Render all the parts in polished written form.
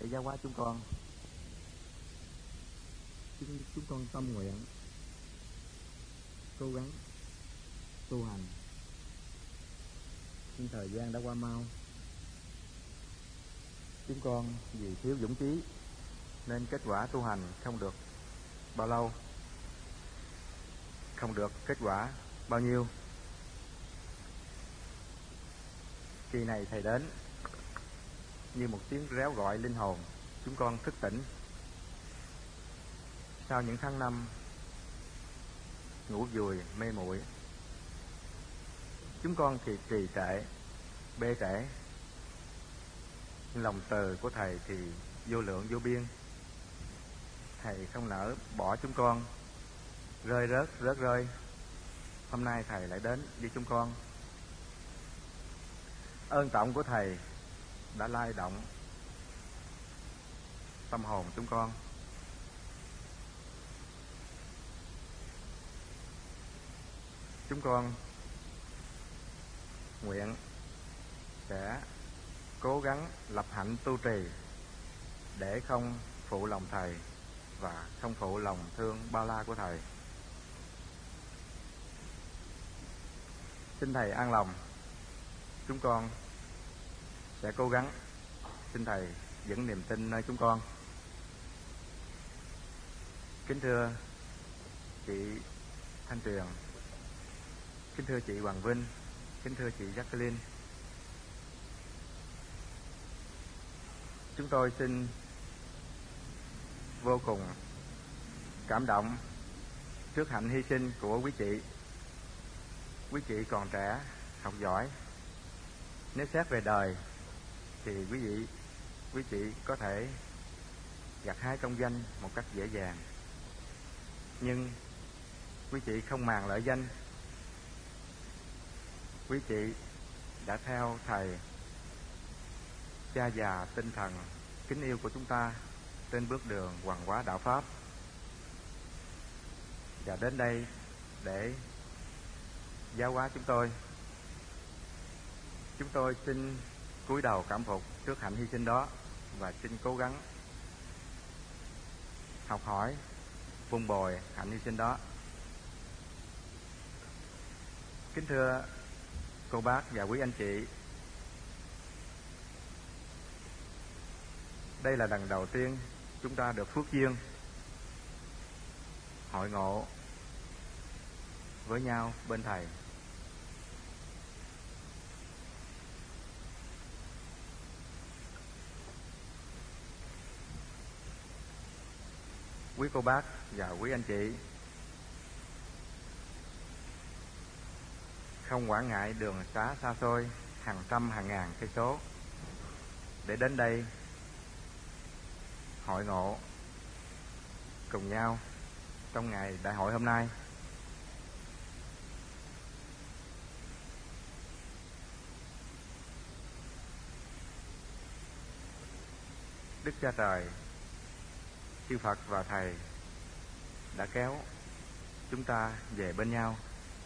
để giáo hóa chúng con. Chúng con tâm nguyện cố gắng tu hành, nhưng thời gian đã qua mau. Chúng con vì thiếu dũng chí nên kết quả tu hành không được bao lâu, không được kết quả bao nhiêu. Kỳ này thầy đến như một tiếng réo gọi linh hồn chúng con thức tỉnh. Sau những tháng năm ngủ vùi mê muội, chúng con thì trì trệ, bê trễ. Lòng từ của thầy thì vô lượng vô biên. Thầy không nỡ bỏ chúng con rơi rớt rơi. Hôm nay thầy lại đến với chúng con. Ơn trọng của thầy đã lay động tâm hồn chúng con. Chúng con nguyện sẽ cố gắng lập hạnh tu trì để không phụ lòng thầy và không phụ lòng thương bao la của thầy. Xin thầy an lòng, chúng con sẽ cố gắng. Xin thầy dẫn niềm tin nơi chúng con. Kính thưa chị Thanh Tuyền, kính thưa chị Hoàng Vinh, kính thưa chị Jacqueline, chúng tôi xin vô cùng cảm động trước hạnh hy sinh của quý chị. Quý chị còn trẻ, học giỏi. Nếu xét về đời thì quý chị có thể gặt hái công danh một cách dễ dàng. Nhưng quý chị không màng lợi danh. Quý chị đã theo thầy, cha già tinh thần kính yêu của chúng ta trên bước đường hoằng hóa đạo pháp, và đến đây để giáo hóa chúng tôi. Chúng tôi xin cúi đầu cảm phục trước hạnh hy sinh đó và xin cố gắng học hỏi, vun bồi hạnh hy sinh đó. Kính thưa cô bác và quý anh chị, đây là lần đầu tiên chúng ta được phước duyên hội ngộ với nhau bên thầy. Quý cô bác và quý anh chị không quản ngại đường xá xa xôi hàng trăm hàng ngàn cây số để đến đây hội ngộ cùng nhau trong ngày đại hội hôm nay. Đức Cha Trời, chư Phật và thầy đã kéo chúng ta về bên nhau.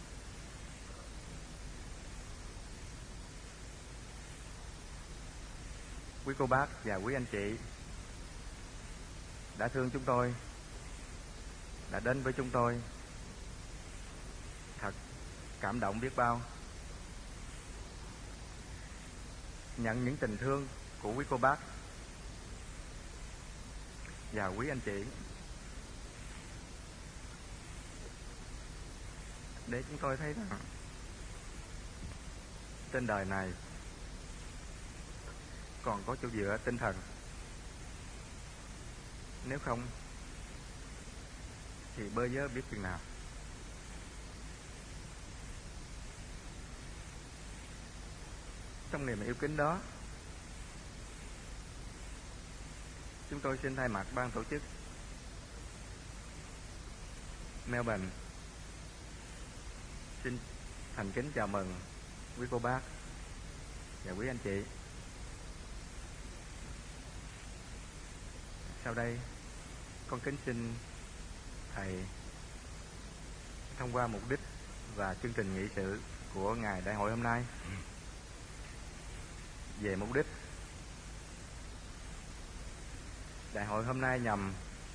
Quý cô bác và quý anh chị đã thương chúng tôi, đã đến với chúng tôi, thật cảm động biết bao. Nhận những tình thương của quý cô bác và quý anh chị để chúng tôi thấy rằng trên đời này còn có chỗ dựa tinh thần. Nếu không thì bơ vơ biết chừng nào. Trong niềm yêu kính đó, chúng tôi xin thay mặt ban tổ chức Melbourne xin thành kính chào mừng quý cô bác và quý anh chị. Sau đây con kính xin thầy thông qua mục đích và chương trình nghị sự của ngày đại hội hôm nay. Về mục đích, Đại hội hôm nay nhằm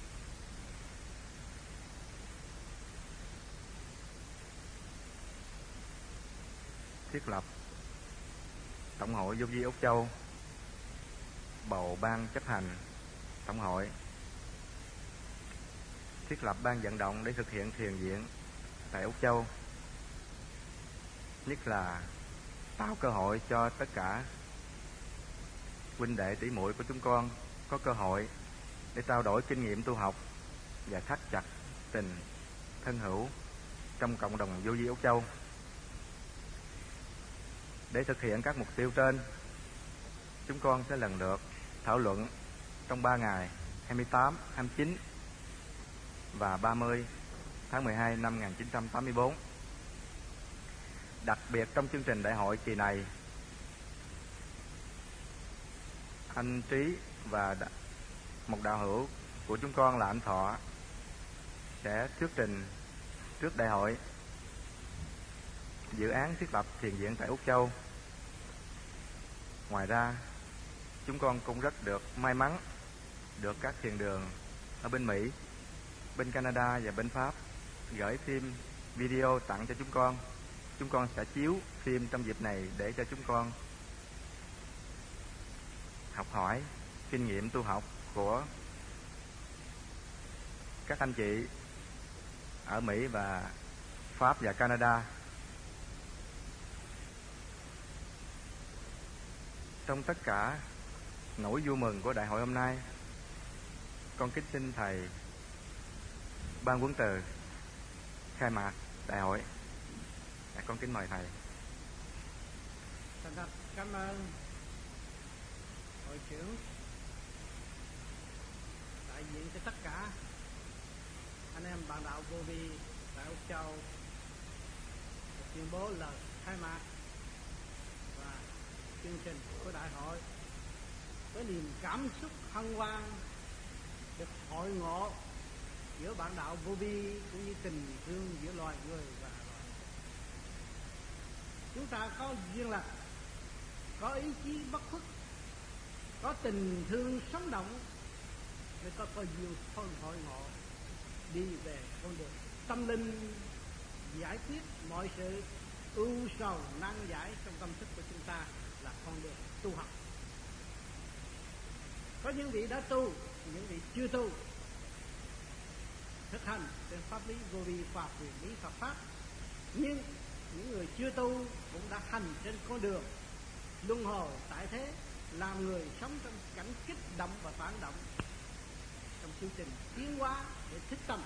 thiết lập Tổng hội Vô Vi Úc Châu, bầu ban chấp hành Tổng hội, thiết lập ban vận động để thực hiện thiền viện tại Úc Châu, nhất là tạo cơ hội cho tất cả huynh đệ tỷ muội của chúng con có cơ hội để trao đổi kinh nghiệm tu học và thắt chặt tình thân hữu trong cộng đồng Vô Vi Úc Châu. Để thực hiện các mục tiêu trên, chúng con sẽ lần lượt thảo luận trong 3 ngày 28, 29 và 30 tháng 12 năm 1984. Đặc biệt trong chương trình đại hội kỳ này, anh Trí và một đạo hữu của chúng con là anh Thọ sẽ thuyết trình trước đại hội dự án thiết lập thiền viện tại Úc Châu. Ngoài ra, chúng con cũng rất được may mắn được các thiền đường ở bên Mỹ, bên Canada và bên Pháp gửi phim video tặng cho chúng con. Chúng con sẽ chiếu phim trong dịp này để cho chúng con học hỏi kinh nghiệm tu học của các anh chị ở Mỹ và Pháp và Canada. Trong tất cả nỗi vui mừng của đại hội hôm nay, con kính xin thầy ban huấn từ khai mạc đại hội. Con kính mời thầy. Thành thật cảm ơn hội trưởng đại diện cho tất cả anh em bạn đạo Vô Vi tại Úc Châu tuyên bố lời khai mạc và chương trình của đại hội với niềm cảm xúc hân hoan được hội ngộ giữa bạn đạo Vô Vi cũng như tình thương giữa loài người và loài. Chúng ta có duyên lành, có ý chí bất khuất, có tình thương sống động để có duyên phân hội ngộ đi về con đường tâm linh, giải quyết mọi sự ưu sầu nan giải trong tâm thức của chúng ta là con đường tu học. Có những vị đã tu, những vị chưa tu, thực hành trên pháp lý Vô Vi khoa học huyền lý Phật pháp, nhưng những người chưa tu cũng đã hành trên con đường luân hồi tại thế, làm người sống trong cảnh kích động và phản động trong chương trình tiến hóa để thích tâm.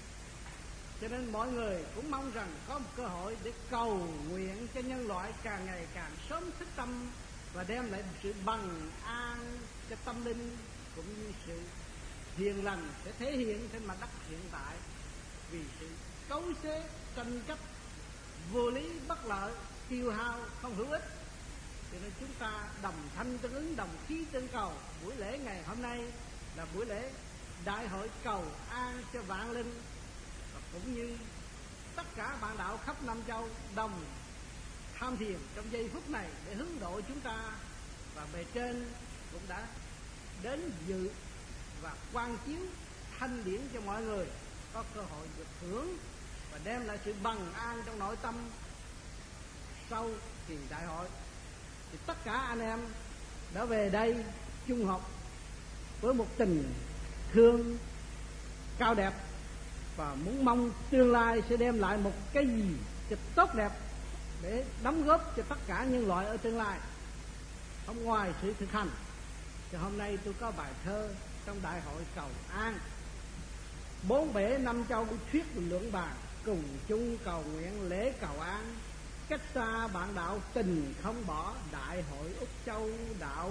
Cho nên mọi người cũng mong rằng có một cơ hội để cầu nguyện cho nhân loại càng ngày càng sớm thích tâm và đem lại một sự bằng an cho tâm linh, cũng như sự hiền lành sẽ thể hiện trên mặt đất hiện tại. Vì sự cấu xé, tranh chấp, vô lý, bất lợi, tiêu hao không hữu ích, cho nên chúng ta đồng thanh tương ứng, đồng khí tương cầu. Buổi lễ ngày hôm nay là buổi lễ đại hội cầu an cho vạn linh, và cũng như tất cả bạn đạo khắp Nam Châu đồng tham thiền trong giây phút này để hướng độ chúng ta. Và bề trên cũng đã đến dự và quan chiếu thanh điển cho mọi người có cơ hội được hưởng và đem lại sự bằng an trong nội tâm sau thiền đại hội. Thì tất cả anh em đã về đây chung học với một tình thương cao đẹp và muốn mong tương lai sẽ đem lại một cái gì cho tốt đẹp để đóng góp cho tất cả nhân loại ở tương lai, không ngoài sự thực hành. Thì hôm nay tôi có bài thơ trong đại hội cầu an: bốn bể năm châu thuyết luận bàn, cùng chung cầu nguyện lễ cầu an. Cách xa bạn đạo tình không bỏ, đại hội Úc Châu đạo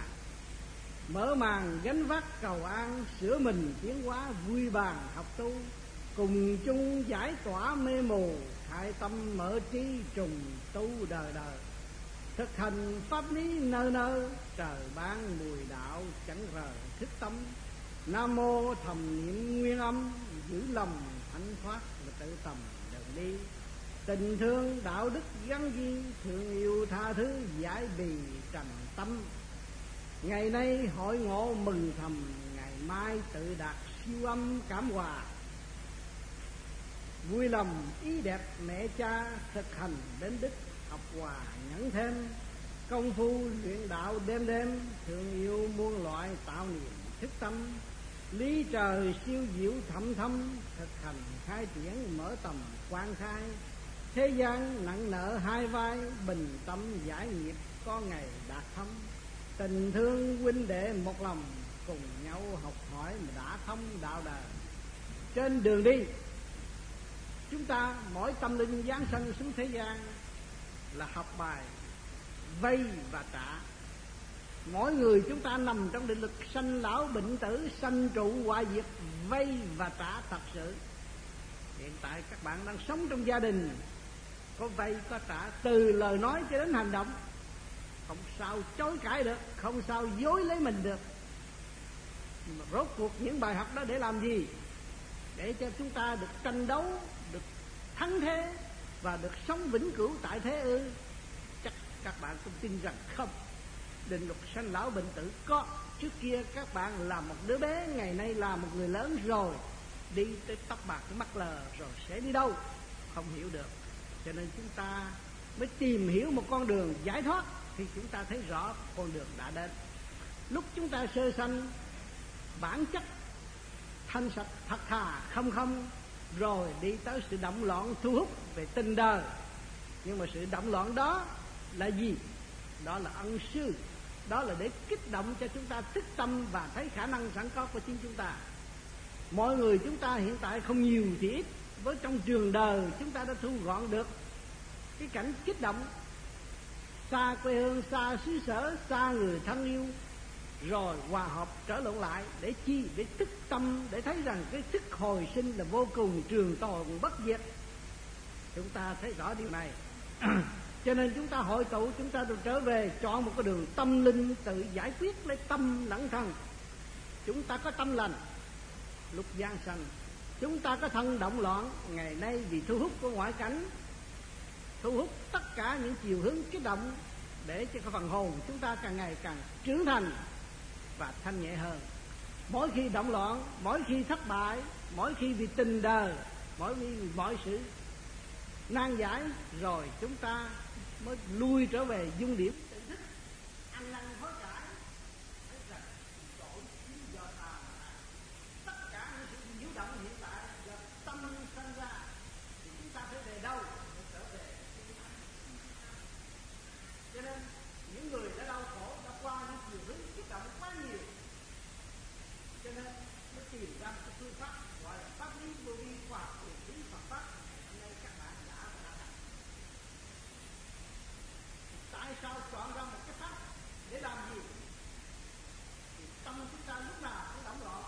mở màn gánh vác cầu an, sửa mình tiến hóa vui bàn học tu, cùng chung giải tỏa mê mù, khai tâm mở trí trùng tu đời đời. Thực hành pháp lý nơi nơi, trời ban mùi đạo chẳng rời thức tâm. Nam mô thầm niệm nguyên âm, giữ lòng thánh thoát và tự tầm đường đi. Tình thương đạo đức gắn ghi, thương yêu tha thứ giải bì trần tâm. Ngày nay hội ngộ mừng thầm, ngày mai tự đạt siêu âm cảm hòa. Vui lòng ý đẹp mẹ cha, thực hành đến đức học hòa nhẫn thêm. Công phu luyện đạo đêm đêm, thương yêu muôn loại tạo niềm thức tâm. Lý trời siêu diệu thâm thâm, thực hành khai triển mở tầm quan khai. Thế gian nặng nợ hai vai, bình tâm giải nghiệp có ngày đạt thâm. Tình thương huynh đệ một lòng, cùng nhau học hỏi mà đã thông đạo đời. Trên đường đi, chúng ta mỗi tâm linh giáng sanh xuống thế gian là học bài vay và trả. Mỗi người chúng ta nằm trong định lực sanh lão bệnh tử, sanh trụ hoại diệt, vay và trả thật sự. Hiện tại các bạn đang sống trong gia đình, có vay có trả, từ lời nói cho đến hành động, không sao chối cãi được, không sao dối lấy mình được. Nhưng mà rốt cuộc những bài học đó để làm gì? Để cho chúng ta được tranh đấu, được thắng thế và được sống vĩnh cửu tại thế ư? Chắc các bạn cũng tin rằng không. Định luật sanh lão bệnh tử có. Trước kia các bạn là một đứa bé, ngày nay là một người lớn rồi, đi tới tóc bạc mắt lờ rồi sẽ đi đâu? Không hiểu được. Cho nên chúng ta mới tìm hiểu một con đường giải thoát, thì chúng ta thấy rõ con đường đã đến. Lúc chúng ta sơ sanh, bản chất thanh sạch thật thà không không, rồi đi tới sự động loạn thu hút về tình đời. Nhưng mà sự động loạn đó là gì? Đó là ân sư. Đó là để kích động cho chúng ta thức tâm và thấy khả năng sẵn có của chính chúng ta. Mọi người chúng ta hiện tại không nhiều thì ít, với trong trường đời chúng ta đã thu gọn được cái cảnh kích động, xa quê hương, xa xứ sở, xa người thân yêu, rồi hòa hợp trở lộn lại. Để chi? Để thức tâm, để thấy rằng cái thức hồi sinh là vô cùng trường tồn bất diệt. Chúng ta thấy rõ điều này. Cho nên chúng ta hội tụ, chúng ta được trở về chọn một cái đường tâm linh, tự giải quyết lấy tâm lẫn thân. Chúng ta có tâm lành lúc giáng sanh, chúng ta có thân động loạn ngày nay vì thu hút của ngoại cảnh, thu hút tất cả những chiều hướng kích động, để cho cái phần hồn chúng ta càng ngày càng trưởng thành và thanh nhẹ hơn. Mỗi khi động loạn, mỗi khi thất bại, mỗi khi vì tình đời, mỗi khi vì mọi sự nan giải, rồi chúng ta mới lui trở về dung điểm tự thức, ăn năn hối cải, thấy rằng tội chính do ta. Tất cả những sự nhiễu động hiện tại do tâm sanh ra, thì chúng ta phải về đâu? Phải trở về. Cho nên những người đã đau khổ, đã qua những chiều hướng kích động quá nhiều, cho nên mới tìm ra một phương pháp gọi là pháp lý vô vi, khoa học quyền lý Phật pháp. Hôm nay các bạn đã thành. Tại sao chọn ra một cái pháp để làm gì? Thì tâm chúng ta lúc nào cũng động loạn,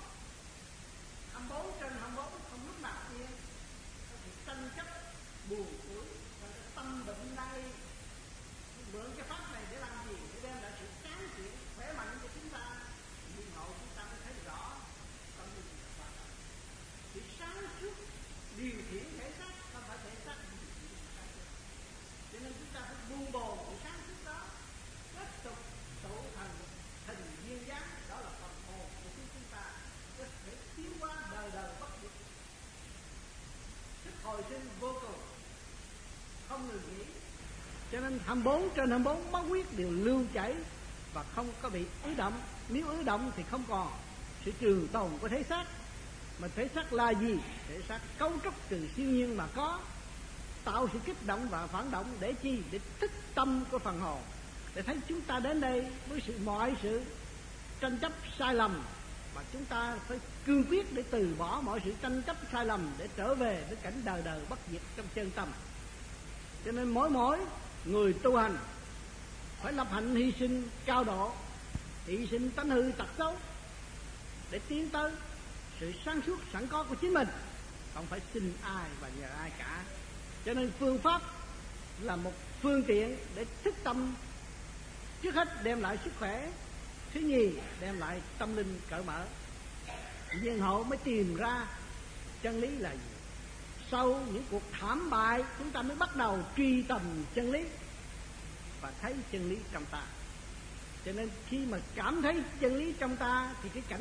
24/24, không lúc nào yên. Có sự tranh chấp, buồn tuổi, và cái tâm bệnh này. Mượn cái pháp này để làm gì? Để đem lại sự tráng kiện, khỏe mạnh cho chúng ta. Nhưng hậu chúng ta mới thấy rõ tâm linh là quan trọng. Sự sáng suốt điều khiển thể xác, không phải thể xác điều khiển sáng suốt. Cho nên chúng ta phải buông bồ sự sáng suốt đó, tiếp tục tụ thành hình duyên dáng, đó là phần hồn của chúng ta, có thể tiến qua đời đời bất diệt. Sức hồi sinh vô cùng, không ngừng nghỉ. Cho nên 24/24 máu huyết đều lưu chảy và không có bị ứ động. Nếu ứ động thì không còn sự trường tồn của thể xác. Mà thể xác là gì? Thể xác cấu trúc từ siêu nhiên mà có, tạo sự kích động và phản động. Để chi? Để thức tâm của phần hồn, để thấy chúng ta đến đây với mọi sự tranh chấp sai lầm, mà chúng ta phải cương quyết để từ bỏ mọi sự tranh chấp sai lầm, để trở về với cảnh đời đời bất diệt trong chân tâm. Cho nên mỗi người tu hành phải lập hạnh hy sinh cao độ, hy sinh tánh hư tật xấu, để tiến tới sự sáng suốt sẵn có của chính mình, không phải xin ai và nhờ ai cả. Cho nên phương pháp là một phương tiện để thức tâm, trước hết đem lại sức khỏe, thứ nhì đem lại tâm linh cởi mở. Nhiên hậu mới tìm ra chân lý là gì. Sau những cuộc thảm bại, chúng ta mới bắt đầu truy tầm chân lý và thấy chân lý trong ta. Cho nên khi mà cảm thấy chân lý trong ta, thì cái cảnh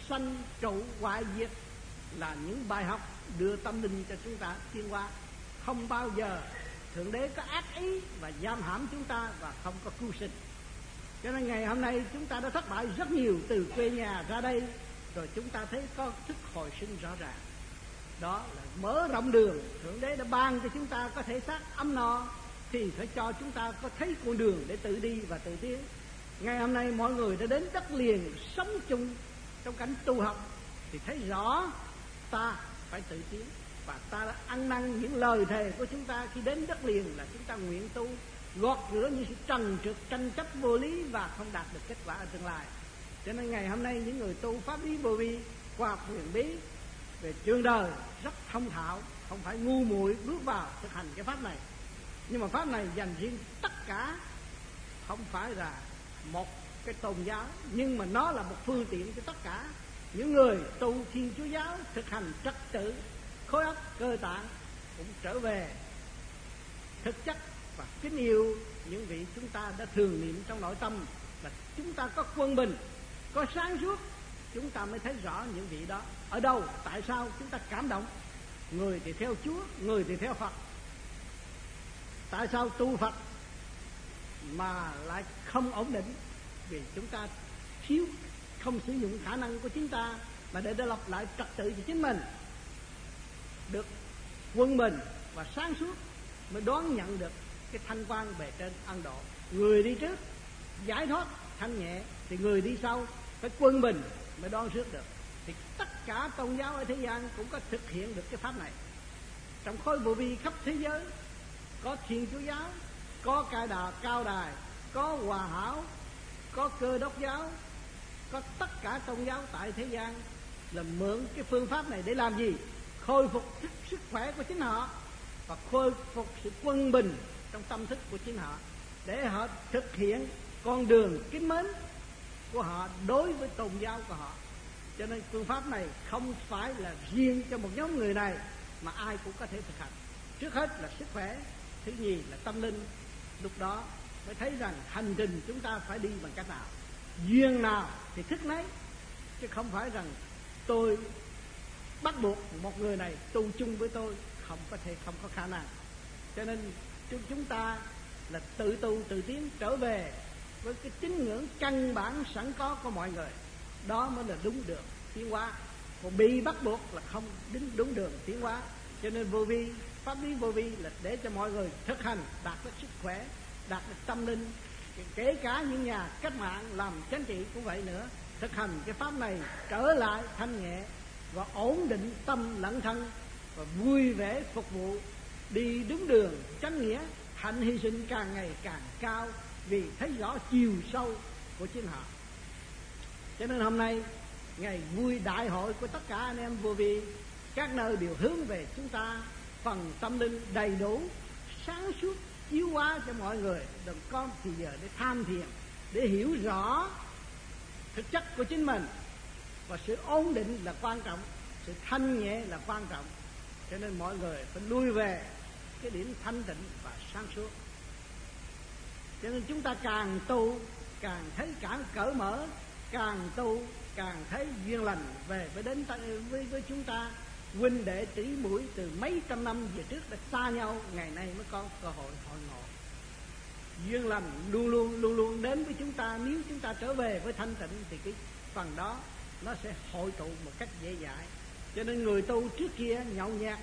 sanh trụ hoại diệt là những bài học đưa tâm linh cho chúng ta tiến hóa. Không bao giờ Thượng Đế có ác ý và giam hãm chúng ta và không có cứu sinh. Cho nên ngày hôm nay chúng ta đã thất bại rất nhiều từ quê nhà ra đây, rồi chúng ta thấy có thức hồi sinh rõ ràng. Đó là mở rộng đường. Thượng Đế đã ban cho chúng ta có thể xác ấm no, thì phải cho chúng ta có thấy con đường để tự đi và tự tiến. Ngày hôm nay mọi người đã đến đất liền sống chung trong cảnh tu học, thì thấy rõ ta phải tự tiến. Và ta đã ăn năn những lời thề của chúng ta khi đến đất liền là chúng ta nguyện tu, gọt rửa những sự trần trượt tranh chấp vô lý và không đạt được kết quả ở tương lai. Cho nên ngày hôm nay những người tu pháp lý vô vi, khoa học huyền bí về trường đời rất thông thạo, không phải ngu muội bước vào thực hành cái pháp này. Nhưng mà pháp này dành riêng tất cả, không phải là một cái tôn giáo, nhưng mà nó là một phương tiện cho tất cả những người tu Thiên Chúa giáo thực hành trật tự khối óc cơ tạng cũng trở về thực chất và kính yêu những vị chúng ta đã thường niệm trong nội tâm. Là chúng ta có quân bình, có sáng suốt, chúng ta mới thấy rõ những vị đó ở đâu, tại sao chúng ta cảm động. Người thì theo Chúa, người thì theo Phật. Tại sao tu Phật mà lại không ổn định? Vì chúng ta thiếu, không sử dụng khả năng của chúng ta mà để lập lại trật tự cho chính mình, được quân bình và sáng suốt mới đón nhận được cái thanh quan bề trên ân độ. Người đi trước giải thoát thanh nhẹ, thì người đi sau phải quân bình mới đón rước được. Thì tất cả tôn giáo ở thế gian cũng có thực hiện được cái pháp này. Trong khối vô vi khắp thế giới có Thiên Chúa giáo, có Cao Đài, có Hòa Hảo, có Cơ Đốc giáo, có tất cả tôn giáo tại thế gian là mượn cái phương pháp này để làm gì? Khôi phục sức khỏe của chính họ và khôi phục sự quân bình trong tâm thức của chính họ, để họ thực hiện con đường kính mến của họ đối với tôn giáo của họ. Cho nên phương pháp này không phải là riêng cho một nhóm người này, mà ai cũng có thể thực hành. Trước hết là sức khỏe, thứ nhì là tâm linh. Lúc đó mới thấy rằng hành trình chúng ta phải đi bằng cách nào, duyên nào thì thức nấy, chứ không phải rằng tôi bắt buộc một người này tu chung với tôi, không có khả năng. Cho nên chúng ta là tự tu tự tiến, trở về với cái tín ngưỡng căn bản sẵn có của mọi người. Đó mới là đúng đường tiến hóa. Còn bị bắt buộc là không đúng đường tiến hóa. Cho nên vô vi, pháp lý vô vi là để cho mọi người thực hành, đạt được sức khỏe, đạt được tâm linh. Kể cả những nhà cách mạng làm chính trị cũng vậy nữa, thực hành cái pháp này trở lại thanh nhẹ và ổn định tâm lẫn thân, và vui vẻ phục vụ, đi đúng đường chánh nghĩa, hạnh hy sinh càng ngày càng cao, vì thấy rõ chiều sâu của chính họ. Cho nên hôm nay ngày vui đại hội của tất cả anh em vô vi, các nơi đều hướng về chúng ta phần tâm linh đầy đủ, sáng suốt, chiếu hóa cho mọi người. Đừng có thì giờ để tham thiền, để hiểu rõ thực chất của chính mình. Và sự ổn định là quan trọng, sự thanh nhẹ là quan trọng. Cho nên mọi người phải lui về cái điểm thanh tịnh và sáng suốt. Cho nên chúng ta càng tu càng thấy càng cởi mở, càng tu càng thấy duyên lành về với chúng ta. Huynh đệ tỷ muội từ mấy trăm năm về trước đã xa nhau, ngày nay mới có cơ hội hội ngộ. Duyên lành luôn luôn đến với chúng ta. Nếu chúng ta trở về với thanh tịnh thì cái phần đó nó sẽ hội tụ một cách dễ dãi. Cho nên người tu trước kia nhậu nhẹt,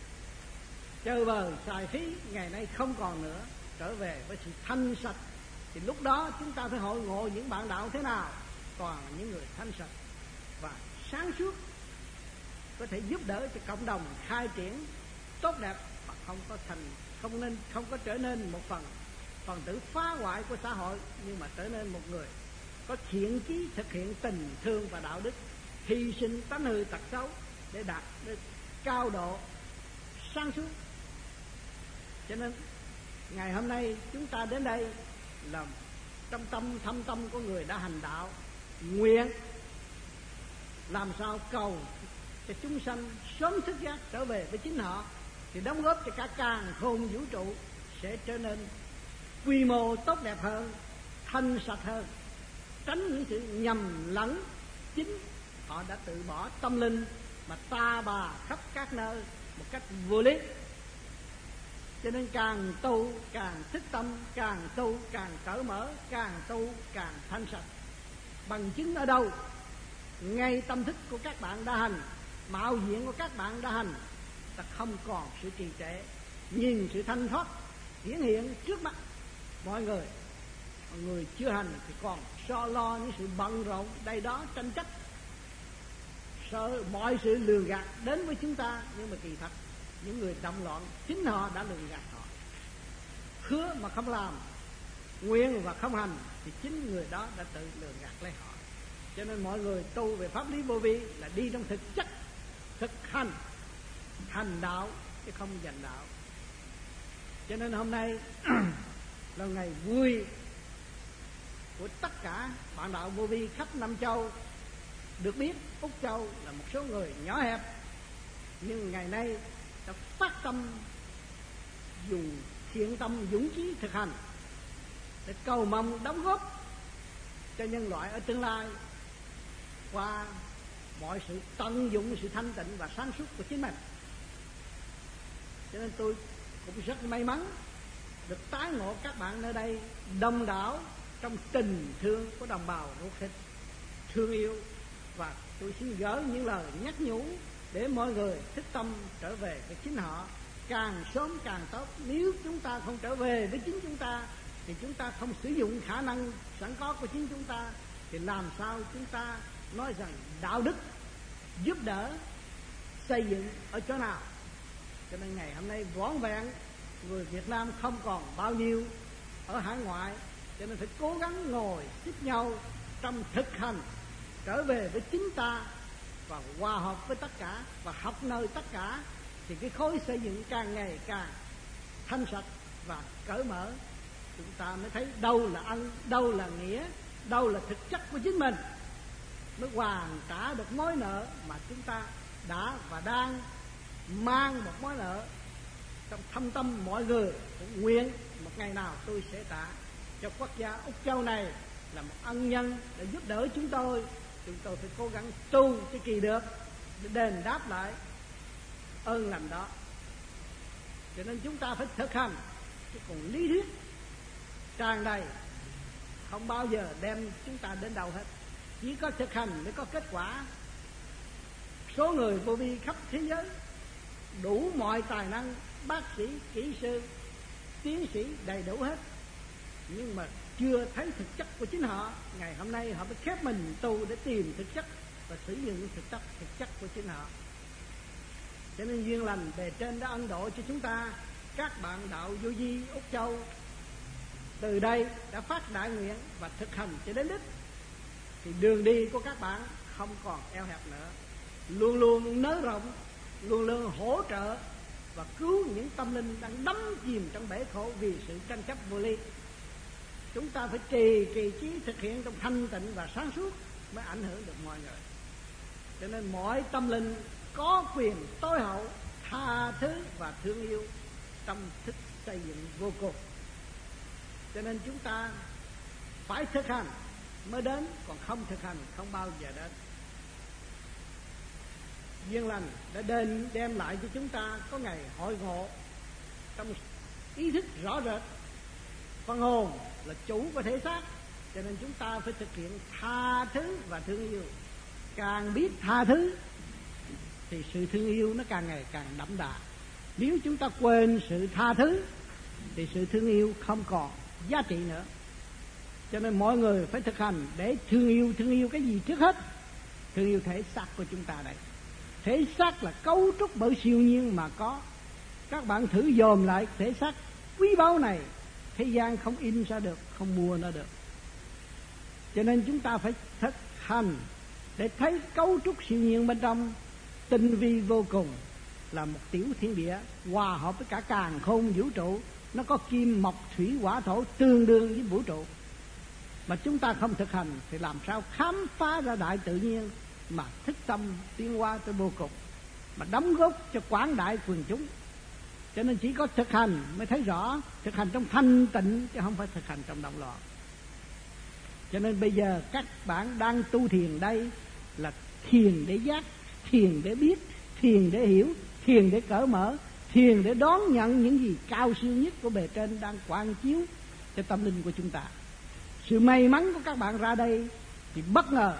chơi bời xài phí, ngày nay không còn nữa, trở về với sự thanh sạch. Thì lúc đó chúng ta phải hội ngộ những bạn đạo thế nào? Toàn là những người thanh sạch và sáng suốt, có thể giúp đỡ cho cộng đồng khai triển tốt đẹp, mà không có trở nên một phần tử phá hoại của xã hội, nhưng mà trở nên một người có thiện chí, thực hiện tình thương và đạo đức, hy sinh tánh hư tật xấu để đạt được cao độ sáng suốt. Cho nên ngày hôm nay chúng ta đến đây là trong thâm tâm của người đã hành đạo, nguyện làm sao cầu cho chúng sanh sớm thức giác trở về với chính họ, thì đóng góp cho cả càn khôn vũ trụ sẽ trở nên quy mô tốt đẹp hơn, thanh sạch hơn, tránh những sự nhầm lẫn chính họ đã từ bỏ tâm linh mà ta bà khắp các nơi một cách vô lý. Cho nên càng tu càng thức tâm, càng tu càng cởi mở, càng tu càng thanh sạch. Bằng chứng ở đâu? Ngay tâm thức của các bạn đã hành, mạo diện của các bạn đã hành, ta không còn sự trì trệ, nhìn sự thanh thoát hiển hiện trước mắt mọi người. Mọi người chưa hành thì còn so lo những sự bận rộn đây đó tranh chấp, sợ mọi sự lường gạt đến với chúng ta. Nhưng mà kỳ thật những người động loạn chính họ đã lường gạt họ. Hứa mà không làm, nguyện và không hành thì chính người đó đã tự lường gạt lấy họ. Cho nên mọi người tu về pháp lý vô vi là đi trong thực chất, thực hành, hành đạo chứ không giành đạo. Cho nên hôm nay là ngày vui của tất cả bạn đạo vô vi khắp năm châu. Được biết Úc Châu là một số người nhỏ hẹp, nhưng ngày nay đã phát tâm dùng thiện tâm dũng chí thực hành để cầu mong đóng góp cho nhân loại ở tương lai qua mọi sự tận dụng sự thanh tịnh và sáng suốt của chính mình. Cho nên tôi cũng rất may mắn được tái ngộ các bạn nơi đây đông đảo trong tình thương của đồng bào ruột thịt thương yêu. Và tôi xin gửi những lời nhắc nhủ để mọi người thức tâm trở về với chính họ, càng sớm càng tốt. Nếu chúng ta không trở về với chính chúng ta thì chúng ta không sử dụng khả năng sẵn có của chính chúng ta, thì làm sao chúng ta nói rằng đạo đức giúp đỡ xây dựng ở chỗ nào? Cho nên ngày hôm nay vỏn vẹn người Việt Nam không còn bao nhiêu ở hải ngoại, cho nên phải cố gắng ngồi xích nhau trong thực hành, trở về với chính ta và hòa hợp với tất cả và học nơi tất cả, thì cái khối xây dựng càng ngày càng thanh sạch và cởi mở. Chúng ta mới thấy đâu là ân, đâu là nghĩa, đâu là thực chất của chính mình, mới hoàn trả được mối nợ mà chúng ta đã và đang mang một mối nợ trong thâm tâm mọi người. Cũng nguyện một ngày nào tôi sẽ trả cho quốc gia Úc Châu này là một ân nhân để giúp đỡ chúng tôi. Chúng tôi phải cố gắng tu cho kỳ được để đền đáp lại ơn lành đó. Cho nên chúng ta phải thực hành, chứ còn lý thuyết tràn đầy không bao giờ đem chúng ta đến đâu hết. Chỉ có thực hành mới có kết quả. Số người vô vi khắp thế giới đủ mọi tài năng, bác sĩ, kỹ sư, tiến sĩ đầy đủ hết, nhưng mà chưa thấy thực chất của chính họ. Ngày hôm nay họ phải khép mình tu để tìm thực chất và sử dụng thực chất của chính họ. Cho nên duyên lành bề trên đã ân độ cho chúng ta, các bạn đạo vô vi Úc Châu từ đây đã phát đại nguyện và thực hành cho đến đích, thì đường đi của các bạn không còn eo hẹp nữa, luôn luôn nới rộng, luôn luôn hỗ trợ và cứu những tâm linh đang đắm chìm trong bể khổ vì sự tranh chấp vô lý. Chúng ta phải trì trí thực hiện trong thanh tịnh và sáng suốt mới ảnh hưởng được mọi người. Cho nên mỗi tâm linh có quyền tối hậu tha thứ và thương yêu trong thức xây dựng vô cùng. Cho nên chúng ta phải thực hành mới đến, còn không thực hành không bao giờ đến. Duyên lành đã đem lại cho chúng ta có ngày hội ngộ trong ý thức rõ rệt. Phần hồn là chủ của thể xác, cho nên chúng ta phải thực hiện tha thứ và thương yêu. Càng biết tha thứ thì sự thương yêu nó càng ngày càng đậm đà. Nếu chúng ta quên sự tha thứ thì sự thương yêu không còn giá trị nữa. Cho nên mọi người phải thực hành để thương yêu cái gì trước hết? Thương yêu thể xác của chúng ta đây. Thể xác là cấu trúc bởi siêu nhiên mà có. Các bạn thử dòm lại thể xác quý báu này, thế gian không in ra được, không mua nó được. Cho nên chúng ta phải thực hành để thấy cấu trúc siêu nhiên bên trong tinh vi vô cùng, là một tiểu thiên địa hòa hợp với cả càn khôn vũ trụ. Nó có kim mộc thủy hỏa thổ tương đương với vũ trụ. Mà chúng ta không thực hành thì làm sao khám phá ra đại tự nhiên mà thức tâm tiến hóa tới vô cùng, mà đóng góp cho quảng đại quần chúng. Cho nên chỉ có thực hành mới thấy rõ, thực hành trong thanh tịnh chứ không phải thực hành trong động loạn. Cho nên bây giờ các bạn đang tu thiền đây là thiền để giác, thiền để biết, thiền để hiểu, thiền để cởi mở, thiền để đón nhận những gì cao siêu nhất của bề trên đang quang chiếu cho tâm linh của chúng ta. Sự may mắn của các bạn ra đây thì bất ngờ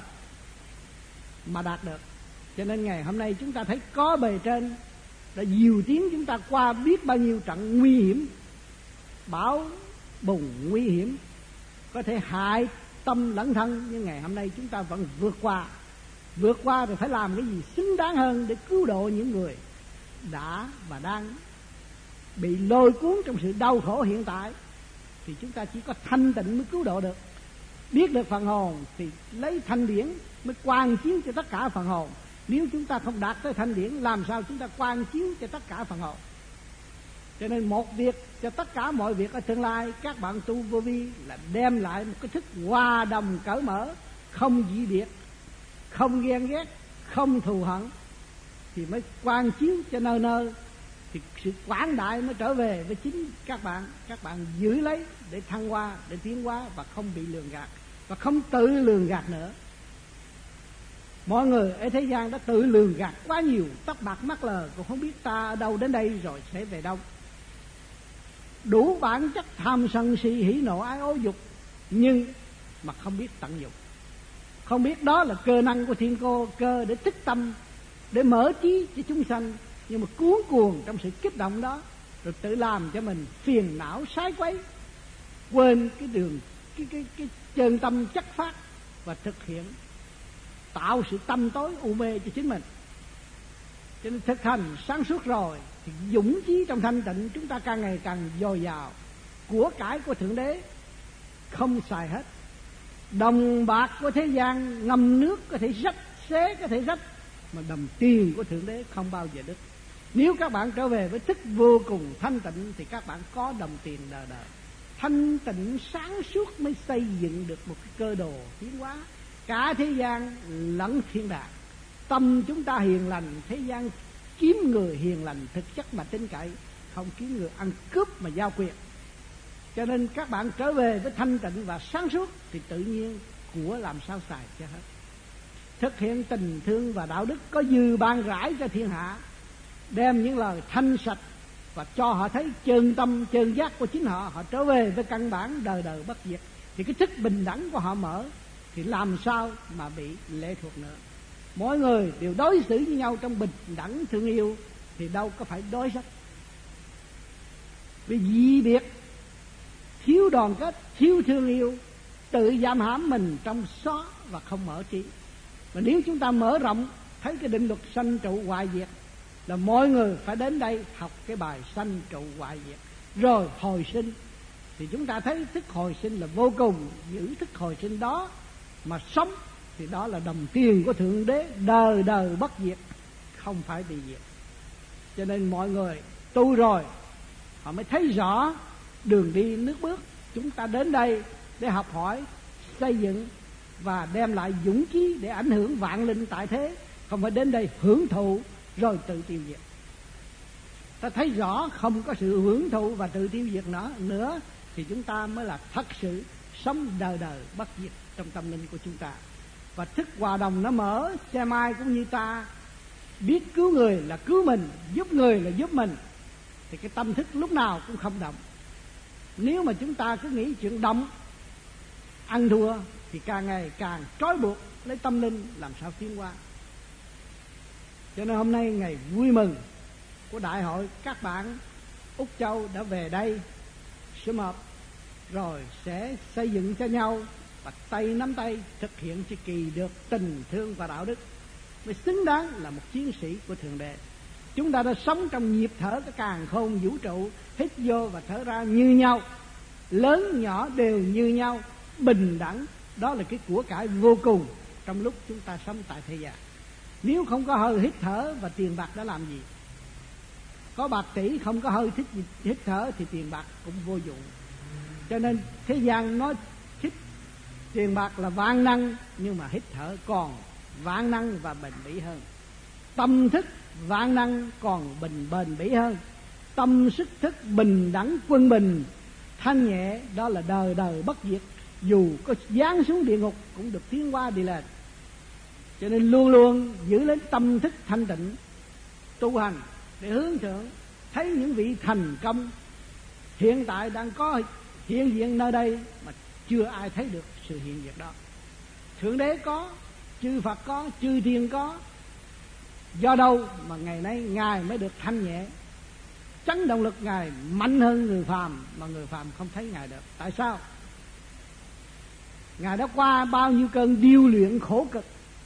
mà đạt được. Cho nên ngày hôm nay chúng ta thấy có bề trên đã dìu tiến chúng ta qua biết bao nhiêu trận nguy hiểm, bão bùng nguy hiểm có thể hại tâm lẫn thân, nhưng ngày hôm nay chúng ta vẫn vượt qua. Vượt qua rồi phải làm cái gì xứng đáng hơn để cứu độ những người đã và đang bị lôi cuốn trong sự đau khổ hiện tại. Thì chúng ta chỉ có thanh tịnh mới cứu độ được. Biết được phần hồn thì lấy thanh điển mới quang chiếu cho tất cả phần hồn. Nếu chúng ta không đạt tới thanh điển, làm sao chúng ta quang chiếu cho tất cả phần hồn? Cho nên một việc cho tất cả mọi việc ở tương lai, các bạn tu vô vi là đem lại một cái thức hòa đồng cởi mở, không dị biệt, không ghen ghét, không thù hận, thì mới quang chiếu cho nơi nơi. Thì sự quảng đại mới trở về với chính các bạn. Các bạn giữ lấy để thăng hoa, để tiến hóa và không bị lường gạt, và không tự lường gạt nữa. Mọi người ở thế gian đã tự lường gạt quá nhiều, tóc bạc mắt lờ, còn không biết ta ở đâu đến đây rồi sẽ về đâu. Đủ bản chất tham sân si hỉ nộ ái ố dục, nhưng mà không biết tận dụng, không biết đó là cơ năng của thiên cơ để thức tâm, để mở trí cho chúng sanh. Nhưng mà cuốn cuồng trong sự kích động đó, rồi tự làm cho mình phiền não sái quấy, quên cái đường cái chân tâm chất phát và thực hiện, tạo sự tâm tối u mê cho chính mình. Cho nên thực hành sáng suốt rồi thì dũng chí trong thanh tịnh chúng ta càng ngày càng dồi dào. Của cải của Thượng Đế không xài hết, đồng bạc của thế gian ngâm nước có thể rách, xế có thể rách, mà đồng tiền của Thượng Đế không bao giờ đứt. Nếu các bạn trở về với thức vô cùng thanh tịnh thì các bạn có đồng tiền đời đời. Thanh tịnh sáng suốt mới xây dựng được một cái cơ đồ tiến hóa cả thế gian lẫn thiên đàng. Tâm chúng ta hiền lành, thế gian kiếm người hiền lành thực chất mà tin cậy, không kiếm người ăn cướp mà giao quyền. Cho nên các bạn trở về với thanh tịnh và sáng suốt thì tự nhiên của làm sao xài cho hết. Thực hiện tình thương và đạo đức có dư ban rãi cho thiên hạ, đem những lời thanh sạch và cho họ thấy chân tâm chân giác của chính họ. Họ trở về với căn bản đời đời bất diệt, thì cái thức bình đẳng của họ mở, thì làm sao mà bị lệ thuộc nữa. Mỗi người đều đối xử với nhau trong bình đẳng thương yêu, thì đâu có phải đối sách. Vì dị biệt, thiếu đoàn kết, thiếu thương yêu, tự giam hãm mình trong xó và không mở trí. Và nếu chúng ta mở rộng thấy cái định luật sanh trụ hoại diệt, là mọi người phải đến đây học cái bài sanh trụ hoại diệt rồi hồi sinh, thì chúng ta thấy thức hồi sinh là vô cùng. Giữ thức hồi sinh đó mà sống thì đó là đồng tiền của Thượng Đế đời đời bất diệt, không phải bị diệt. Cho nên mọi người tu rồi họ mới thấy rõ đường đi nước bước. Chúng ta đến đây để học hỏi, xây dựng và đem lại dũng chí để ảnh hưởng vạn linh tại thế, không phải đến đây hưởng thụ rồi tự tiêu diệt. Ta thấy rõ không có sự hưởng thụ và tự tiêu diệt nữa thì chúng ta mới là thật sự sống đời đời bất diệt trong tâm linh của chúng ta. Và thức hòa đồng nó mở, xe mai cũng như ta biết cứu người là cứu mình, giúp người là giúp mình, thì cái tâm thức lúc nào cũng không động. Nếu mà chúng ta cứ nghĩ chuyện động, ăn thua, thì càng ngày càng trói buộc lấy tâm linh, làm sao tiến qua. Cho nên hôm nay ngày vui mừng của đại hội, các bạn Úc Châu đã về đây sum họp rồi sẽ xây dựng cho nhau và tay nắm tay thực hiện cho kỳ được tình thương và đạo đức, mới xứng đáng là một chiến sĩ của Thượng Đế. Chúng ta đã sống trong nhịp thở cái càn khôn vũ trụ, hít vô và thở ra như nhau, lớn nhỏ đều như nhau, bình đẳng. Đó là cái của cải vô cùng trong lúc chúng ta sống tại thế gian. Nếu không có hơi hít thở và tiền bạc đã làm gì? Có bạc tỷ không có hơi hít thở thì tiền bạc cũng vô dụng. Cho nên thế gian nói hít tiền bạc là vạn năng, nhưng mà hít thở còn vạn năng và bền bỉ hơn. Tâm thức vạn năng còn bền bỉ hơn. Tâm sức thức bình đẳng quân bình thanh nhẹ, đó là đời đời bất diệt. Dù có giáng xuống địa ngục cũng được tiến qua đi lên. Cho nên luôn luôn giữ lấy tâm thức thanh tịnh, tu hành để hướng thượng, thấy những vị thành công hiện tại đang có hiện diện nơi đây mà chưa ai thấy được sự hiện diện đó. Thượng Đế có, chư Phật có, chư Thiên có. Do đâu mà ngày nay Ngài mới được thanh nhẹ, chấn động lực Ngài mạnh hơn người phàm, mà người phàm không thấy Ngài được. Tại sao? Ngài đã qua bao nhiêu cơn điêu luyện khổ cực,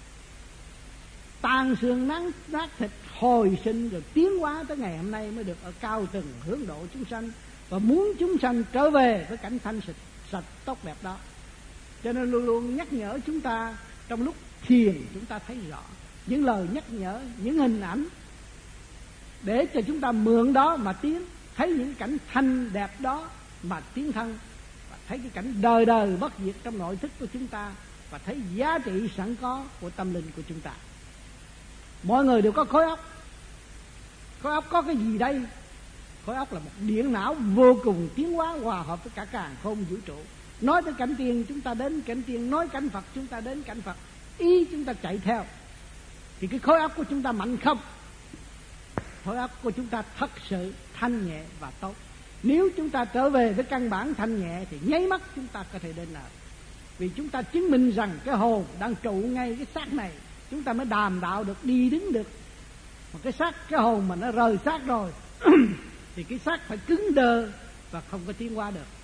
tan xương nát thịt, hồi sinh rồi tiến hóa tới ngày hôm nay mới được ở cao tầng hướng độ chúng sanh, và muốn chúng sanh trở về với cảnh thanh sạch tốt đẹp đó. Cho nên luôn luôn nhắc nhở chúng ta, trong lúc thiền chúng ta thấy rõ những lời nhắc nhở, những hình ảnh, để cho chúng ta mượn đó mà tiến, thấy những cảnh thanh đẹp đó mà tiến thân, và thấy cái cảnh đời đời bất diệt trong nội thức của chúng ta, và thấy giá trị sẵn có của tâm linh của chúng ta. Mọi người đều có khối óc. Khối óc có cái gì đây? Khối óc là một điện não vô cùng tiến hóa, hòa hợp với cả càn khôn vũ trụ. Nói tới cảnh tiên chúng ta đến cảnh tiên, nói cảnh Phật chúng ta đến cảnh Phật, ý chúng ta chạy theo. Thì cái khối óc của chúng ta mạnh không? Khối óc của chúng ta thật sự thanh nhẹ và tốt. Nếu chúng ta trở về với căn bản thanh nhẹ thì nháy mắt chúng ta có thể đến nào. Vì chúng ta chứng minh rằng cái hồn đang trụ ngay cái xác này, chúng ta mới đàm đạo được, đi đứng được. Mà cái xác, cái hồn mà nó rời xác rồi thì cái xác phải cứng đơ và không có tiến hóa được.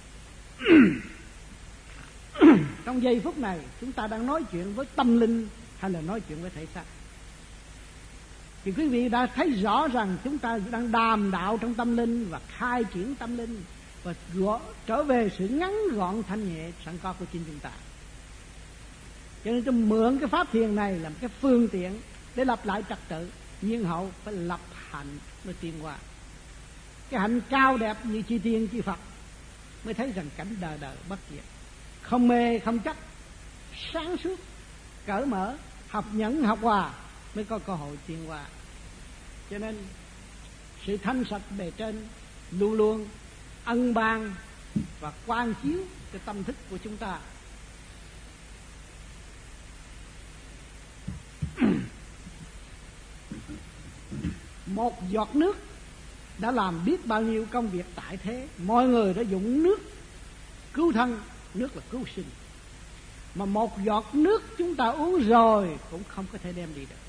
Trong giây phút này chúng ta đang nói chuyện với tâm linh hay là nói chuyện với thể xác? Thì quý vị đã thấy rõ rằng chúng ta đang đàm đạo trong tâm linh và khai triển tâm linh, và trở về sự ngắn gọn thanh nhẹ sẵn có của chính chúng ta. Cho nên tôi mượn cái pháp thiền này làm cái phương tiện để lập lại trật tự, nhưng hậu phải lập hạnh mới tiến qua. Cái hạnh cao đẹp như chư Thiên chư Phật mới thấy rằng cảnh đời đời bất diệt, không mê không chấp, sáng suốt, cởi mở, học nhẫn học hòa mới có cơ hội tiến qua. Cho nên sự thanh sạch bề trên luôn luôn ân ban và quang chiếu cái tâm thức của chúng ta. Một giọt nước đã làm biết bao nhiêu công việc tại thế. Mọi người đã dùng nước cứu thân, nước là cứu sinh. Mà một giọt nước chúng ta uống rồi cũng không có thể đem đi được.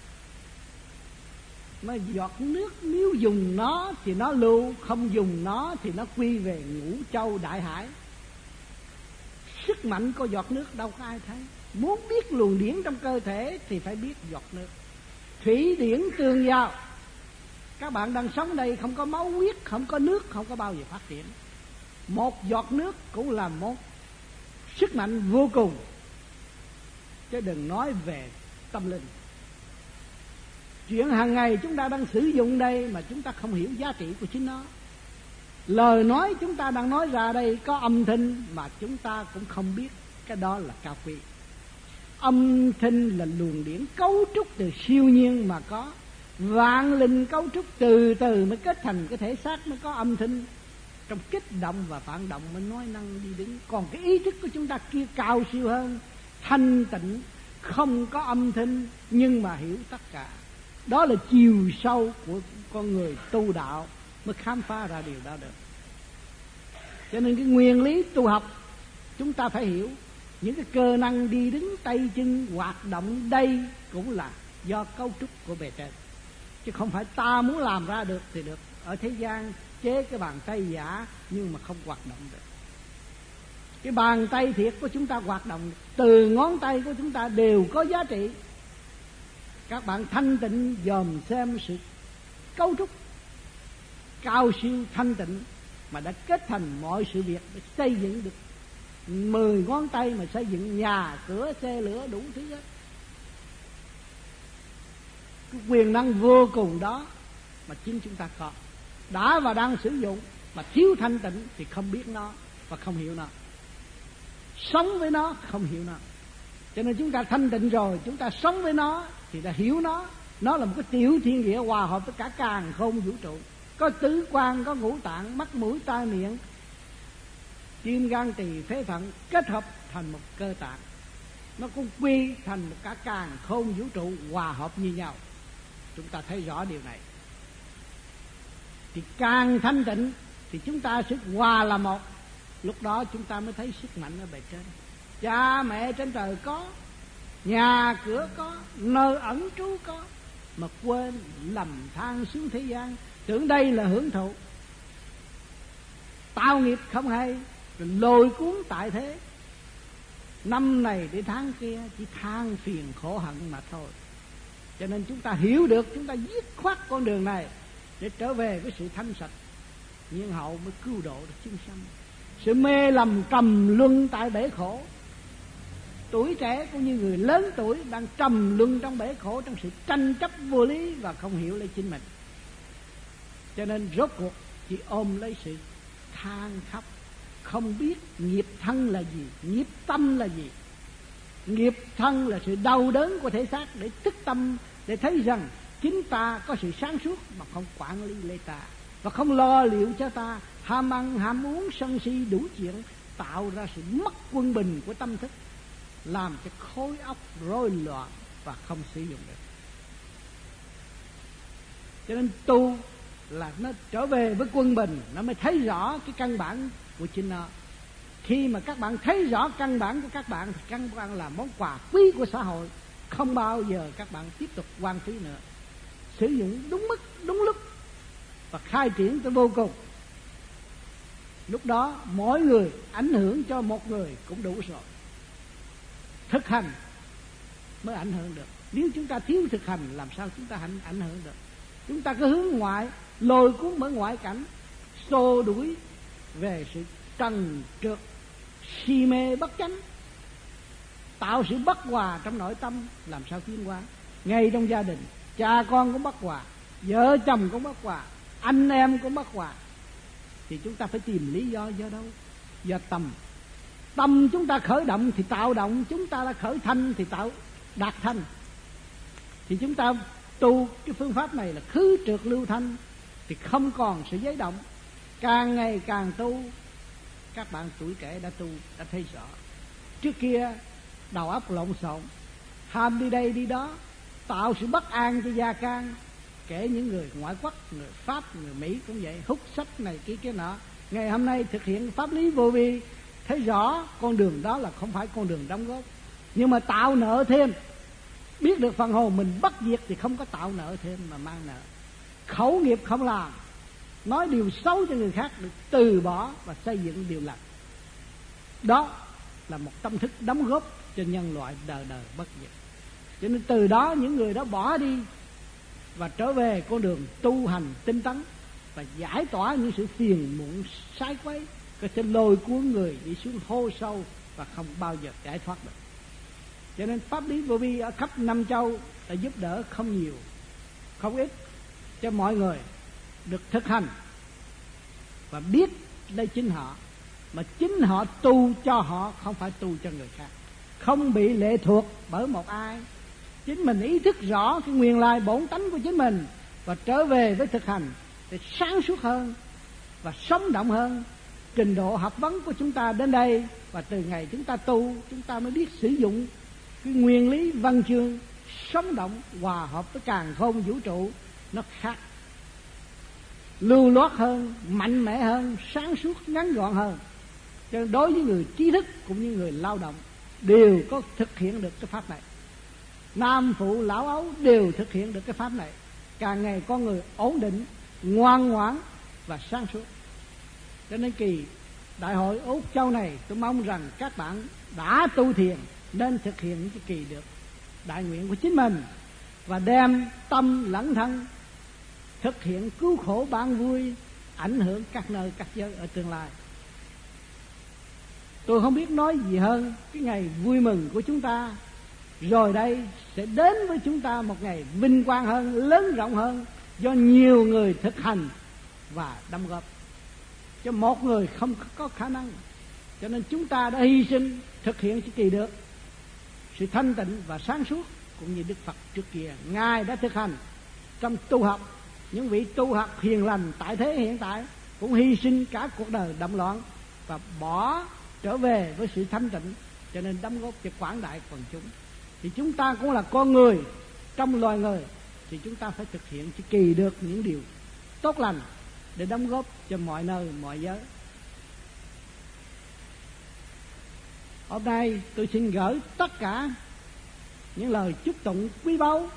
Mà giọt nước nếu dùng nó thì nó lưu, không dùng nó thì nó quy về ngũ châu đại hải. Sức mạnh của giọt nước đâu có ai thấy. Muốn biết luồng điển trong cơ thể thì phải biết giọt nước. Thủy điển tương giao. Các bạn đang sống đây không có máu huyết, không có nước, không có bao giờ phát triển. Một giọt nước cũng là một sức mạnh vô cùng, chứ đừng nói về tâm linh. Chuyện hàng ngày chúng ta đang sử dụng đây mà chúng ta không hiểu giá trị của chính nó. Lời nói chúng ta đang nói ra đây có âm thanh mà chúng ta cũng không biết cái đó là cao quý. Âm thanh là luồng điển cấu trúc từ siêu nhiên mà có. Vạn linh cấu trúc từ từ mới kết thành cái thể xác, mới có âm thanh. Trong kích động và phản động mới nói năng đi đứng. Còn cái ý thức của chúng ta kia cao siêu hơn, thanh tịnh, không có âm thanh nhưng mà hiểu tất cả. Đó là chiều sâu của con người tu đạo mới khám phá ra điều đó được. Cho nên cái nguyên lý tu học chúng ta phải hiểu. Những cái cơ năng đi đứng, tay chân hoạt động đây cũng là do cấu trúc của bề trên, chứ không phải ta muốn làm ra được thì được. Ở thế gian chế cái bàn tay giả nhưng mà không hoạt động được. Cái bàn tay thiệt của chúng ta hoạt động, từ ngón tay của chúng ta đều có giá trị. Các bạn thanh tịnh dòm xem sự cấu trúc cao siêu thanh tịnh mà đã kết thành mọi sự việc để xây dựng được 10 ngón tay mà xây dựng nhà, cửa, xe lửa đủ thứ hết. Cái quyền năng vô cùng đó mà chính chúng ta có, đã và đang sử dụng, mà thiếu thanh tịnh thì không biết nó và không hiểu nó, sống với nó không hiểu nó. Cho nên chúng ta thanh tịnh rồi, chúng ta sống với nó thì đã hiểu nó. Nó là một cái tiểu thiên địa hòa hợp với cả càn khôn vũ trụ, có tứ quan, có ngũ tạng, mắt mũi tai miệng, tim gan tỳ phế thận kết hợp thành một cơ tạng. nó cũng quy thành một cả càn khôn vũ trụ hòa hợp như nhau. Chúng ta thấy rõ điều này. Thì càng thanh tịnh thì chúng ta sẽ hòa là một. Lúc đó chúng ta mới thấy sức mạnh ở bề trên. Cha mẹ trên trời có, nhà cửa có, nơi ẩn trú có, mà quên lầm than xuống thế gian, tưởng đây là hưởng thụ, tạo nghiệp không hay, rồi lôi cuốn tại thế. Năm này để tháng kia chỉ than phiền khổ hận mà thôi. Cho nên chúng ta hiểu được, chúng ta dứt khoát con đường này để trở về với sự thanh sạch, nhiên hậu mới cứu độ được chúng sanh. Sự mê lầm trầm luân tại bể khổ, tuổi trẻ cũng như người lớn tuổi đang trầm luân trong bể khổ, trong sự tranh chấp vô lý và không hiểu lấy chính mình. Cho nên rốt cuộc chỉ ôm lấy sự than khóc, không biết nghiệp thân là gì, nghiệp tâm là gì. Nghiệp thân là sự đau đớn của thể xác, để thức tâm, để thấy rằng chính ta có sự sáng suốt mà không quản lý lấy ta, và không lo liệu cho ta, ham ăn ham uống sân si đủ chuyện, tạo ra sự mất quân bình của tâm thức, làm cho khối óc rối loạn và không sử dụng được. Cho nên tu là nó trở về với quân bình, nó mới thấy rõ cái căn bản của chính nó. Khi mà các bạn thấy rõ căn bản của các bạn thì căn bản là món quà quý của xã hội, không bao giờ các bạn tiếp tục hoang phí nữa. Sử dụng đúng mức, đúng lúc và khai triển tới vô cùng. Lúc đó mỗi người ảnh hưởng cho một người cũng đủ rồi. Thực hành mới ảnh hưởng được. Nếu chúng ta thiếu thực hành làm sao chúng ta ảnh hưởng được? Chúng ta cứ hướng ngoại, lôi cuốn bởi ngoại cảnh, xô đuổi về sự trần trượt, si mê bất chánh, tạo sự bất hòa trong nội tâm, làm sao tiến hóa? Ngay trong gia đình, cha con cũng bất hòa, vợ chồng cũng bất hòa, anh em cũng bất hòa. Thì chúng ta phải tìm lý do do đâu? Do tâm. Tâm chúng ta khởi động thì tạo động, chúng ta đã khởi thanh thì tạo đạt thanh. Thì chúng ta tu cái phương pháp này là khứ trượt lưu thanh, thì không còn sự giấy động. Càng ngày càng tu, các bạn tuổi trẻ đã tu, đã thấy rõ. Trước kia đầu óc lộn xộn, ham đi đây đi đó, tạo sự bất an cho gia can. Kể những người ngoại quốc, người Pháp, người Mỹ cũng vậy, hút sách này kia cái nọ. Ngày hôm nay thực hiện pháp lý vô vi, thấy rõ con đường đó là không phải con đường đóng góp, nhưng mà tạo nợ thêm. Biết được phần hồn mình bất diệt thì không có tạo nợ thêm mà mang nợ. Khẩu nghiệp không làm, nói điều xấu cho người khác, được từ bỏ và xây dựng điều lành. Đó là một tâm thức đóng góp cho nhân loại đời đời bất diệt. Cho nên từ đó những người đó bỏ đi và trở về con đường tu hành tinh tấn và giải tỏa những sự phiền muộn sai quấy, có thể lôi cuốn người đi xuống hố sâu và không bao giờ giải thoát được. Cho nên pháp lý vô vi ở khắp năm châu đã giúp đỡ không nhiều, không ít cho mọi người được thực hành và biết lấy chính họ, mà chính họ tu cho họ, không phải tu cho người khác, không bị lệ thuộc bởi một ai. Chính mình ý thức rõ cái nguyên lai bổn tánh của chính mình và trở về với thực hành để sáng suốt hơn và sống động hơn. Trình độ học vấn của chúng ta đến đây, và từ ngày chúng ta tu, chúng ta mới biết sử dụng cái nguyên lý văn chương sống động hòa hợp với càn khôn vũ trụ, nó khác, lưu loát hơn, mạnh mẽ hơn, sáng suốt, ngắn gọn hơn. Cho nên đối với người trí thức cũng như người lao động đều có thực hiện được cái pháp này. Nam phụ lão ấu đều thực hiện được cái pháp này. Càng ngày con người ổn định, ngoan ngoãn và sáng suốt. Cho nên kỳ đại hội Úc Châu này, tôi mong rằng các bạn đã tu thiền nên thực hiện những cái kỳ được đại nguyện của chính mình và đem tâm lẫn thân thực hiện cứu khổ ban vui, ảnh hưởng các nơi các giới ở tương lai. Tôi không biết nói gì hơn cái ngày vui mừng của chúng ta. Rồi đây sẽ đến với chúng ta một ngày vinh quang hơn, lớn rộng hơn, do nhiều người thực hành và đóng góp, cho một người không có khả năng. Cho nên chúng ta đã hy sinh thực hiện cái kỳ được sự thanh tịnh và sáng suốt, cũng như Đức Phật trước kia Ngài đã thực hành trong tu học. Những vị tu học hiền lành tại thế hiện tại cũng hy sinh cả cuộc đời động loạn và bỏ trở về với sự thanh tịnh cho nên đóng góp cho quảng đại quần chúng. Thì chúng ta cũng là con người, trong loài người thì chúng ta phải thực hiện cho kỳ được những điều tốt lành để đóng góp cho mọi nơi mọi giới. Hôm nay tôi xin gửi tất cả những lời chúc tụng quý báu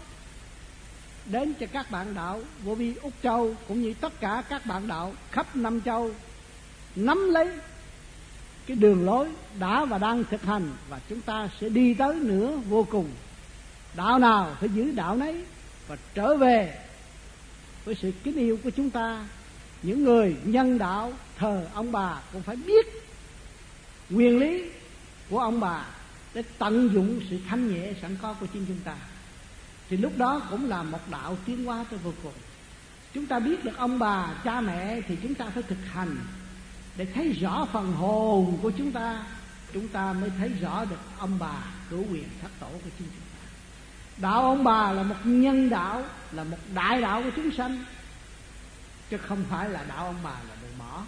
đến cho các bạn đạo Vô Vi Úc Châu, cũng như tất cả các bạn đạo khắp năm châu, nắm lấy cái đường lối đã và đang thực hành, và chúng ta sẽ đi tới nửa vô cùng. Đạo nào phải giữ đạo nấy và trở về với sự kính yêu của chúng ta. Những người nhân đạo thờ ông bà cũng phải biết nguyên lý của ông bà để tận dụng sự thanh nhẹ sẵn có của chính chúng ta, thì lúc đó cũng là một đạo tiến hóa tới vô cùng. Chúng ta biết được ông bà cha mẹ thì chúng ta phải thực hành để thấy rõ phần hồn của chúng ta mới thấy rõ được ông bà cửu quyền thất tổ của chính chúng ta. Đạo ông bà là một nhân đạo, là một đại đạo của chúng sanh, chứ không phải là đạo ông bà là đồ mỏ.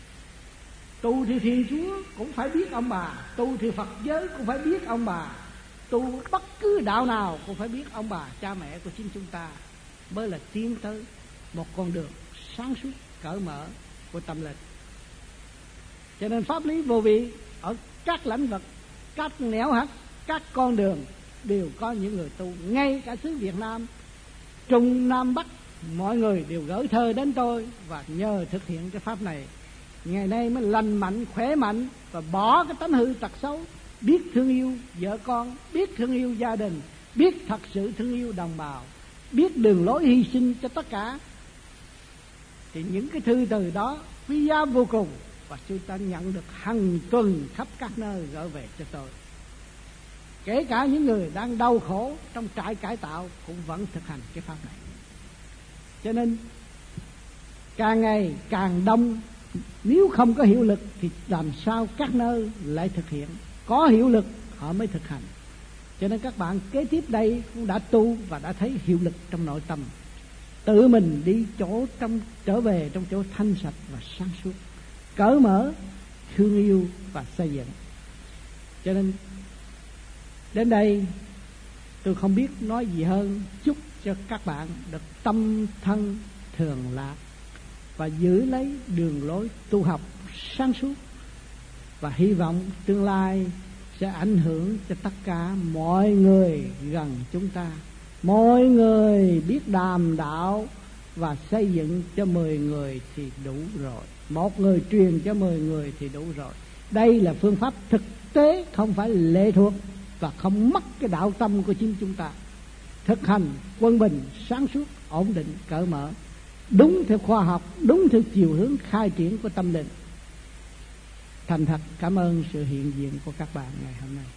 Tu thì Thiên Chúa cũng phải biết ông bà, tu thì Phật giới cũng phải biết ông bà, tu bất cứ đạo nào cũng phải biết ông bà cha mẹ của chính chúng ta, mới là tiến tới một con đường sáng suốt cởi mở của tâm linh. Cho nên pháp lý vô vi ở các lĩnh vực, các nẻo hắt, các con đường đều có những người tu. Ngay cả xứ Việt Nam, Trung Nam Bắc, mọi người đều gửi thơ đến tôi, và nhờ thực hiện cái pháp này, ngày nay mới lành mạnh, khỏe mạnh và bỏ cái tánh hư tật xấu, biết thương yêu vợ con, biết thương yêu gia đình, biết thật sự thương yêu đồng bào, biết đường lối hy sinh cho tất cả. Thì những cái thư từ đó quý giá vô cùng, và chúng ta nhận được hàng tuần khắp các nơi gửi về cho tôi. Kể cả những người đang đau khổ trong trại cải tạo cũng vẫn thực hành cái pháp này. Cho nên càng ngày càng đông, nếu không có hiệu lực thì làm sao các nơi lại thực hiện? Có hiệu lực họ mới thực hành. Cho nên các bạn kế tiếp đây cũng đã tu và đã thấy hiệu lực trong nội tâm. Tự mình đi trở về trong chỗ thanh sạch và sáng suốt, cởi mở, thương yêu và xây dựng. Cho nên đến đây tôi không biết nói gì hơn, chúc cho các bạn được tâm thân thường lạc và giữ lấy đường lối tu học sáng suốt, và hy vọng tương lai sẽ ảnh hưởng cho tất cả mọi người gần chúng ta. Mọi người biết đàm đạo và xây dựng cho 10 người thì đủ rồi. Một người truyền cho 10 người thì đủ rồi. Đây là phương pháp thực tế, không phải lệ thuộc, và không mất cái đạo tâm của chính chúng ta. Thực hành quân bình, sáng suốt, ổn định, cởi mở, đúng theo khoa học, đúng theo chiều hướng khai triển của tâm linh. Thành thật cảm ơn sự hiện diện của các bạn ngày hôm nay.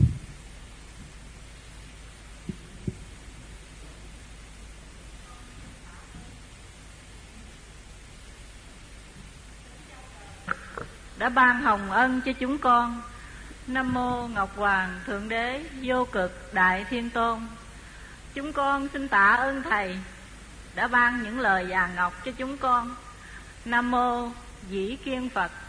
Đã ban hồng ân cho chúng con. Nam mô Ngọc Hoàng Thượng Đế Vô Cực Đại Thiên Tôn. Chúng con xin tạ ơn Thầy đã ban những lời vàng ngọc cho chúng con. Nam mô Dĩ Kiên Phật.